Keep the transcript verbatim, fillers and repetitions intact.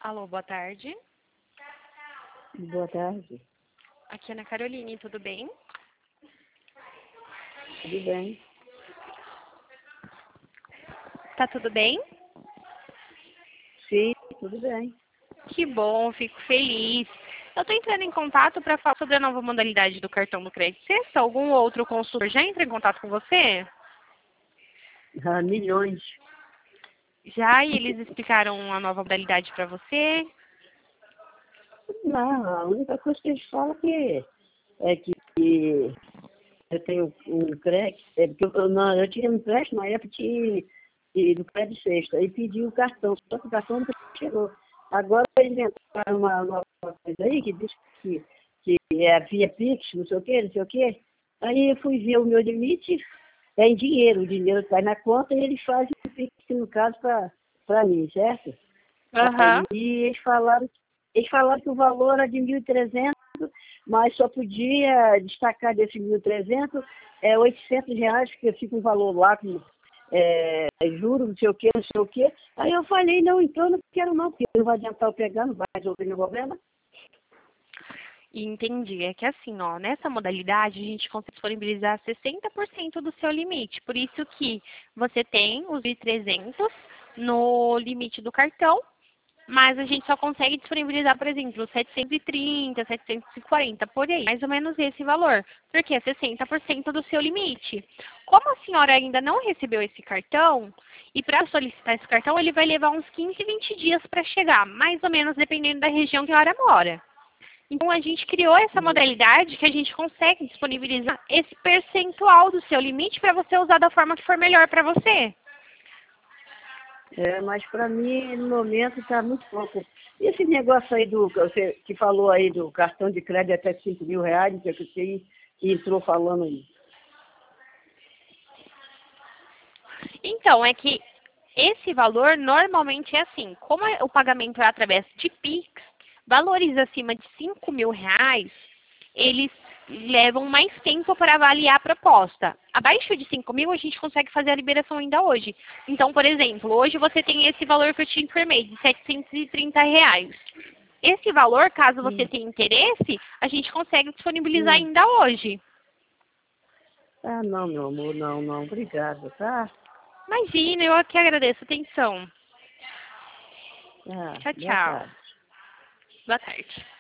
Alô, boa tarde. Boa tarde. Aqui é Ana Caroline, tudo bem? Tudo bem? Tá tudo bem? Sim, tudo bem. Que bom, fico feliz. Eu tô entrando em contato para falar sobre a nova modalidade do cartão do crédito sexta. Algum outro consultor já entrou em contato com você? Ah, milhões. Já, e eles explicaram a nova modalidade para você? Não, a única coisa que eles falam que é que, que eu tenho um crédito, é porque eu, não, eu tinha um empréstimo na época de, de, do crédito sexta, e pedi o cartão, só que o cartão nunca chegou. Agora eles inventaram uma nova coisa aí que diz que, que é via Pix, não sei o quê, não sei o quê. Aí eu fui ver o meu limite, é em dinheiro, o dinheiro cai na conta e eles fazem o Pix, no caso, para mim, certo? Aham. Aí eles falaram, eles falaram que o valor era de mil e trezentos, mas só podia destacar desse mil e trezentos é, oitocentos reais, porque fica um valor lá com é, juro, não sei o que, não sei o que. Aí eu falei, não, então eu não quero não, porque não vai adiantar eu pegar, não vai resolver meu problema. Entendi. É que assim, ó, nessa modalidade a gente consegue disponibilizar sessenta por cento do seu limite. Por isso que você tem os mil e trezentos no limite do cartão, mas a gente só consegue disponibilizar, por exemplo, setecentos e trinta, setecentos e quarenta, por aí, mais ou menos esse valor, porque é sessenta por cento do seu limite. Como a senhora ainda não recebeu esse cartão, e para solicitar esse cartão, ele vai levar uns quinze, vinte dias para chegar, mais ou menos dependendo da região que a senhora mora. Então, a gente criou essa modalidade que a gente consegue disponibilizar esse percentual do seu limite para você usar da forma que for melhor para você. É, mas para mim, no momento, está muito pouco. E esse negócio aí do, que você que falou aí do cartão de crédito até cinco mil reais, que é que você entrou falando aí. Então, é que esse valor normalmente é assim, como é- o pagamento é através de Pix, valores acima de cinco mil reais, eles levam mais tempo para avaliar a proposta. Abaixo de cinco mil, a gente consegue fazer a liberação ainda hoje. Então, por exemplo, hoje você tem esse valor que eu te informei, de setecentos e trinta reais. Esse valor, caso você Hum, tenha interesse, a gente consegue disponibilizar hum. ainda hoje. Ah, não, meu amor, não, não. Obrigada, tá? Imagina, eu aqui agradeço a atenção. Ah, Tchau, boa tchau. tarde. Boa tarde.